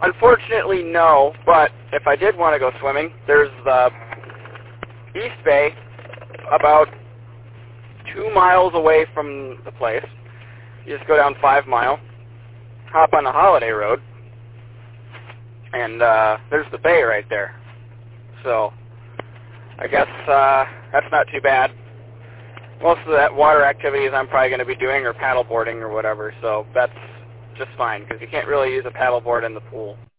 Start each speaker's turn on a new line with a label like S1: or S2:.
S1: Unfortunately, no, but if I did want to go swimming, there's the East Bay about 2 miles away from the place. You just go down 5 Mile, hop on the Holiday Road, and there's the bay right there. So I guess that's not too bad. Most of that water activities I'm probably going to be doing are paddle boarding or whatever, so that's just fine, because you can't really use a paddle board in the pool.